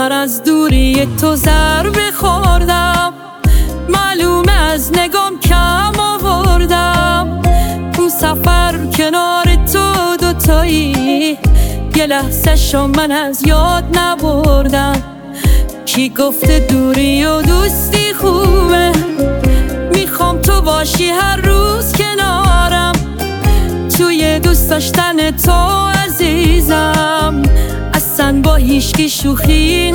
من از دوری تو ضربه خوردم، معلومه از نگام کم آوردم. اون سفر کنار تو دوتایی، یه لحظه شو من از یاد نبردم. کی گفته دوری و دوستی خوبه؟ میخوام تو باشی هر روز کنارم، توی دوست داشتن تو عزیزم. اصلا با هیچکی شوخی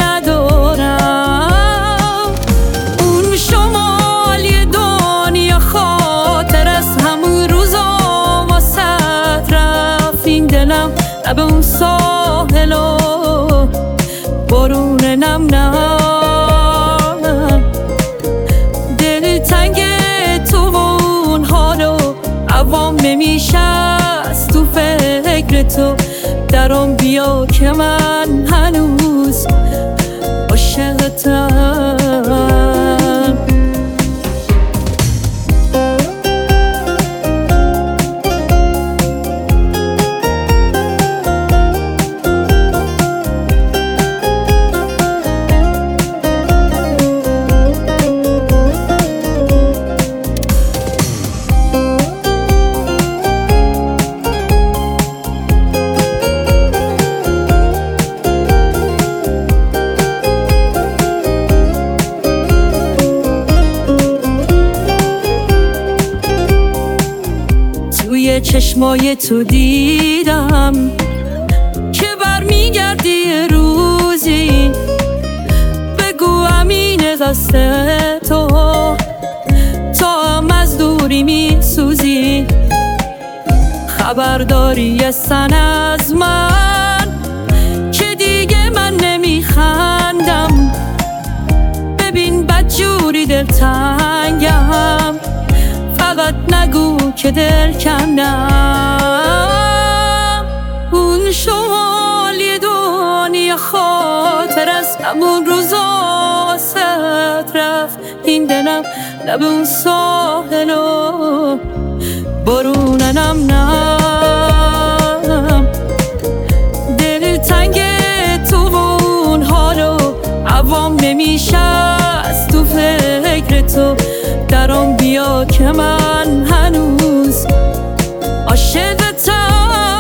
ندارم. اون شمالی دنیا خاطر از همون روزا واسه رفت. این دلم لب اون ساحل و بارون نم نم، دل تنگ تو و اون حالو عوام نمیشه از تو فکر تو. درام بیا که من هنوز عاشقتم. چشمای تو دیدم که برمیگردی روزی، بگو امین قصد تو تا هم از دوری میسوزی. خبرداری اصلا از من که دیگه من نمیخندم، ببین بدجوری دلتنگم، فقط نگو که دل کندم. اون شمالی دنیا خاطر از همون روزا ست رفت. این دلم لب اون ساحل و بارون نم نم، دل تنگ تو و اون حالو عوام نمیشه از تو فکر تو. درام بیا که من هنوز عاشقتم.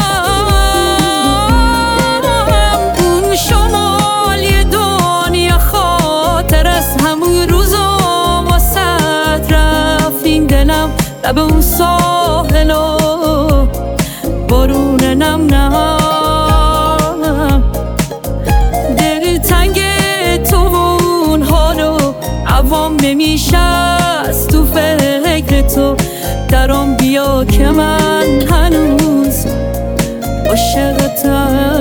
اون شمالی دنیا خاطر از همون روزا واسه رفت. این دلم لب اون ساحل و بارون نم نم، دل تنگ تو و اون حالو عوام نمیشه از تو فکر تو. درام بیا که من هنوز عاشقتم.